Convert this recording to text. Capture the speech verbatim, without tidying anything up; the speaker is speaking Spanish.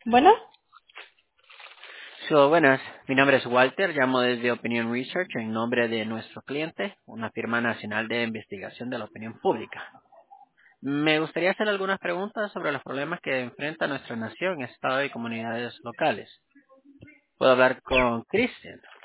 Bueno, So, buenas, mi nombre es Walter, llamo desde Opinion Research en nombre de nuestro cliente, una firma nacional de investigación de la opinión pública. Me gustaría hacer algunas preguntas sobre los problemas que enfrenta nuestra nación, estado y comunidades locales. ¿Puedo hablar con Christian?